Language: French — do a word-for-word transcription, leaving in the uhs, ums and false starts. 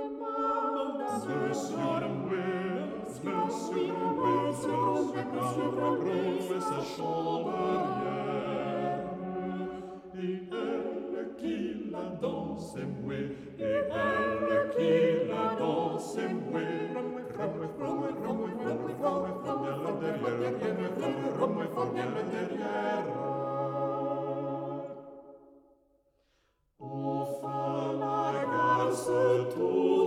Monsieur Drouet, Monsieur Drouet, Monsieur Drouet, sa chamberière. Et elle qui la danse est mouée, et elle qui la danse est mouée. Remouée, remouée, remouée, remouée, remouée, fort bien le derrière, remouée, remouée, fort bien le derrière. Enfin la garce tout